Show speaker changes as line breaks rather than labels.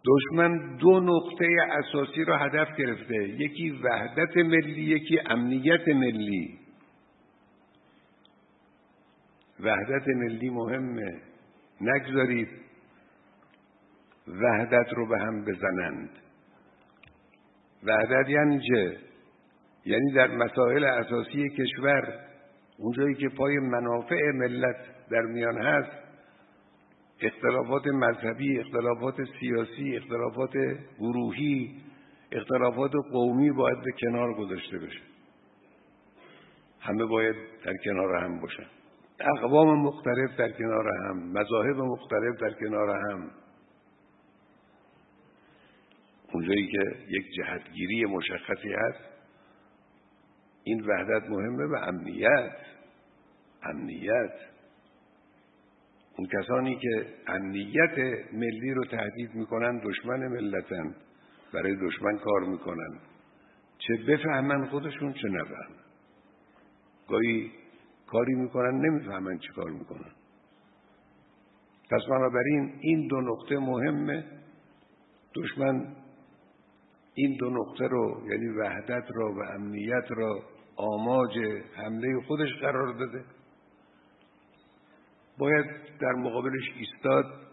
دشمن دو نقطه اساسی را هدف گرفته، یکی وحدت ملی، یکی امنیت ملی. وحدت ملی مهمه، نگذارید وحدت رو به هم بزنند. وحدت یعنی چه؟ یعنی در مسائل اساسی کشور، اونجایی که پای منافع ملت در میان هست، اختلافات مذهبی، اختلافات سیاسی، اختلافات گروهی، اختلافات قومی باید به کنار گذاشته بشه. همه باید در کنار هم باشن، اقوام مختلف در کنار هم، مذاهب مختلف در کنار هم. اونجایی که یک جهتگیری مشخصی هست، این وحدت مهمه. و امنیت اون کسانی که امنیت ملی رو تهدید میکنن دشمن ملتن، برای دشمن کار میکنن، چه بفهمن خودشون چه نفهمن. گاهی کاری میکنن نمیفهمن چه کار میکنن. پس بنابراین این دو نقطه مهمه. دشمن این دو نقطه رو، یعنی وحدت را و امنیت را، آماج حمله خودش قرار داده. باید در مقابلش ایستاد